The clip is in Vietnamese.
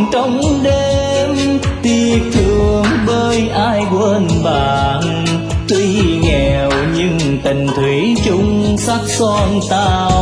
trong đêm, tiếc thương bởi ai quên bạn. Tuy nghèo nhưng tình thủy chung sắc son tao.